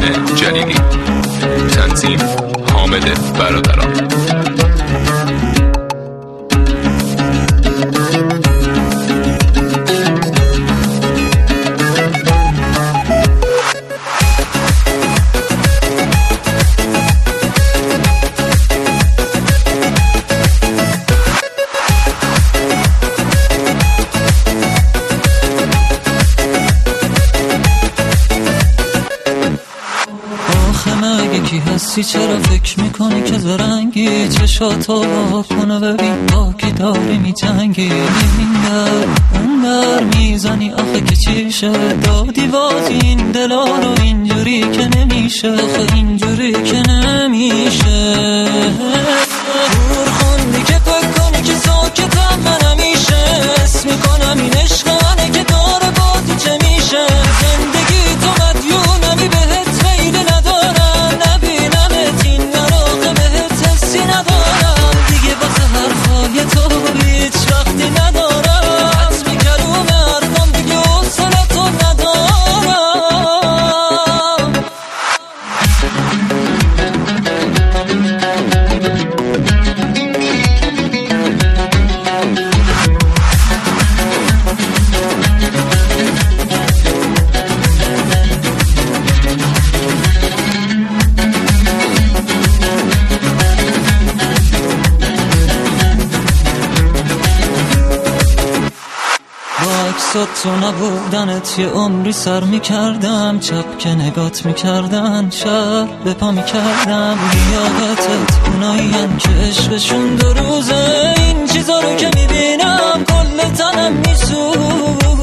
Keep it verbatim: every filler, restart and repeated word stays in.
جلیلی. تنظیم حامد برادران. یکی هستی چرا فکر میکنی که زرنگی؟ چشاتو با کنه ببین با کی داری میجنگی. این در اون در میزنی آخه که چیشه؟ دادی باز این دلا رو اینجوری که نمیشه، آخه اینجوری که نمیشه. دور خوندی که فکر کنی که ساکتم من همیشه اسم میکنم این عشق منه که داره با تو چه میشه. زندگی تو مدیونمی بهت میل ندارم، نبینمت این نراقه بهت حسی ندارم دیگه، واسه حرفای تو هیچ وقتی ندارم. حد میکروم حرفم دیگه حوصله تو ندارم. تو نبودنت یه عمری سر میکردم، چپ که نگات میکردن شب به پا میکردم. یادتت اوناییم که عشقشون دو روزه، این چیزا رو که میبینم کل تنم میسوزه.